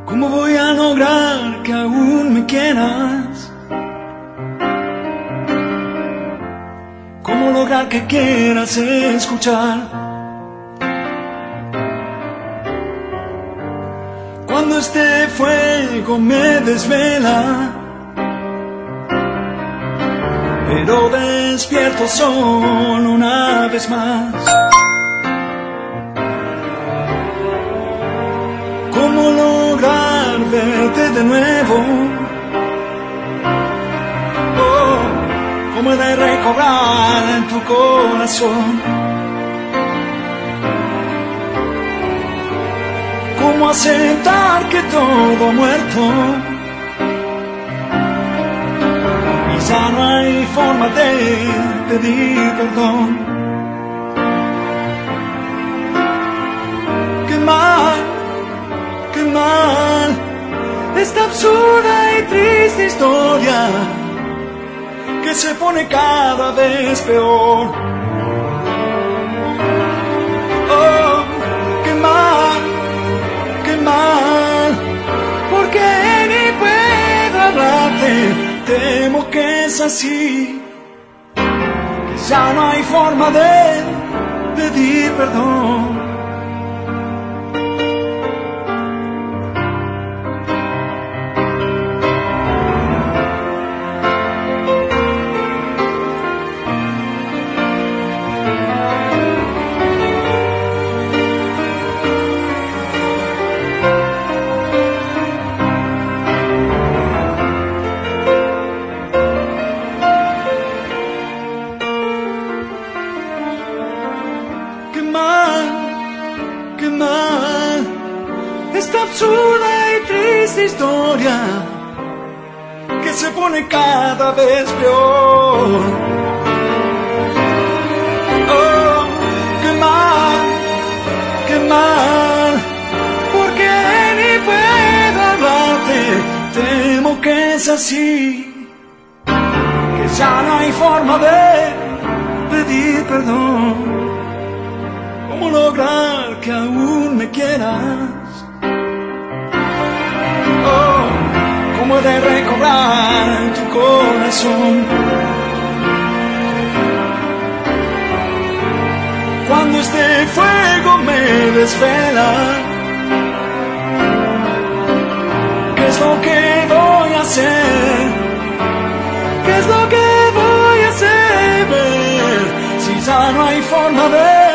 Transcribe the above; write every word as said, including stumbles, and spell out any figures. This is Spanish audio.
¿Cómo voy a lograr que aún me quieras? ¿Cómo lograr que quieras escuchar? Cuando este fuego me desvela, pero despierto solo una vez más. ¿Cómo lograr verte de nuevo? Oh, ¿cómo he de recobrar en tu corazón? ¿Cómo aceptar que todo ha muerto? Y ya no hay forma de pedir perdón. ¡Qué mal! ¡Qué mal! Esta absurda y triste historia que se pone cada vez peor. ¡Oh! ¡Qué mal! ¡Qué mal! Porque ni puedo hablarte. Temo que es así, que ya no hay forma de pedir perdón. ¡Qué mal! Esta absurda y triste historia que se pone cada vez peor. ¡Oh! ¡Qué mal! ¡Qué mal! Porque ni puedo hablarte. Temo que es así, que ya no hay forma de pedir perdón. ¿Cómo lograr que aún me quieras? Oh, ¿cómo he de recobrar tu corazón? Cuando este fuego me desvela, ¿qué es lo que voy a hacer? ¿Qué es lo que voy a hacer? Si ya no hay forma de